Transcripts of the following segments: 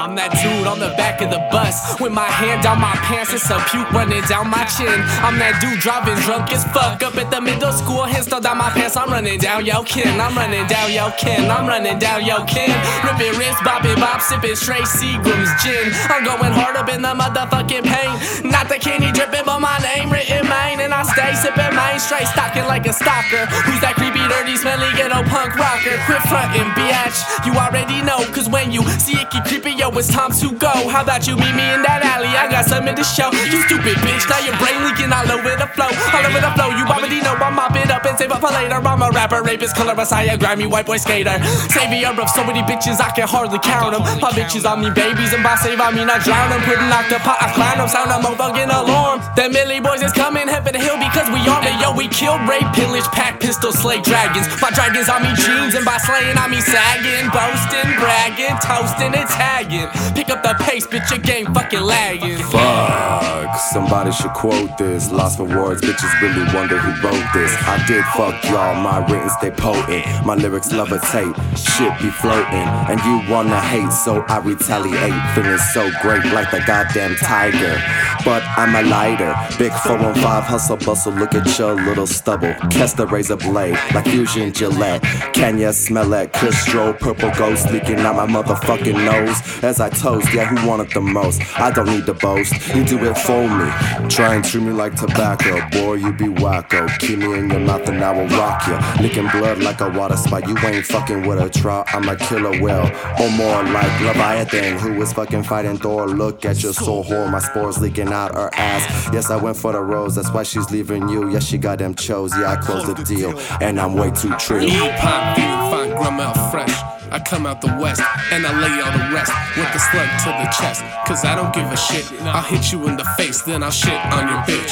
I'm that dude on the back of the bus with my hand down my pants and some puke running down my chin. I'm that dude driving drunk as fuck up at the middle school, hands still down my pants. I'm running down yo kin, I'm running down yo kin, I'm running down yo kin. Ripping wrist, bopping bop, sipping straight Seagram's gin. I'm going hard up in the motherfucking pain. Not the candy dripping, but my name written main. And I stay sipping main, straight stocking like a stalker. Who's that creepy, dirty, smelly ghetto punk rocker? Quit frontin', bitch, you already know. Cause when you see it keep creeping, yo, it's time to go. How about you meet me in that alley? I got something to show. You stupid bitch, now your brain leaking all over the flow. All over the flow, you already know I'm mop it up and save up for later. I'm a rapper, rapist, color messiah, grimy white boy skater. Savior of so many bitches, I can hardly count them. My bitches, I mean babies, and by save I mean I drown them. Putting octopi, I clown them, sound a motherfucking alarm. Them Millie boys is coming, head for the hill because we armed it. Yo, we kill, rape, pillage, pack, pistol, slay dragons. My dragons, I mean jeans, and by slaying I mean sagging, boasting, bragging, toasting, and tagging. Pick up the pace, bitch, your game fucking lagging. Fuck, somebody should quote this. Lost for words, bitches really wonder who wrote this. I did fuck y'all, my written stay potent. My lyrics levitate, shit be floating. And you wanna hate, so I retaliate. Feeling so great like the goddamn tiger. But I'm a lighter, big 415 hustle bustle. Look at your little stubble. Catch the razor blade like Fusion Gillette. Can ya smell that Custro purple ghost leaking out my motherfucking nose? As I toast, yeah, who want it the most? I don't need to boast, you do it for me. Try and treat me like tobacco, boy, you be wacko. Keep me in your mouth and I will rock ya. Licking blood like a water spout. You ain't fucking with a trout, I'm a killer whale. Or more like Leviathan, who was fucking fighting Thor. Look at your soul whore, my spores leaking out her ass. Yes, I went for the rose, that's why she's leaving you. Yes, she got them chose, yeah, I closed the deal. And I'm way too trill. Pop, feeling fine, grandma fresh. I come out the west and I lay all the rest with the slug to the chest. Cause I don't give a shit. I'll hit you in the face, then I'll shit on your bitch.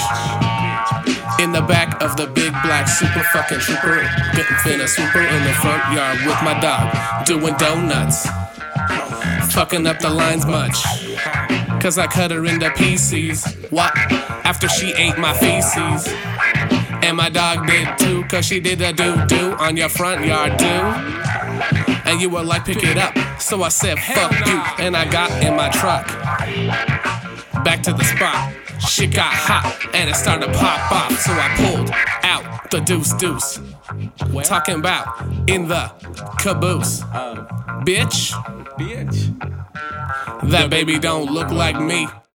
In the back of the big black super fucking trooper, getting finna super in the front yard with my dog, doing donuts, fucking up the lines much. Cause I cut her into pieces. What? After she ate my feces. And my dog did too, cause she did a doo-doo on your front yard, dude. And you were like, pick it up. So I said, fuck you. And I got in my truck. Back to the spot. Shit got hot and it started to pop off. So I pulled out the deuce. Talking about in the caboose. Bitch. That baby don't look like me.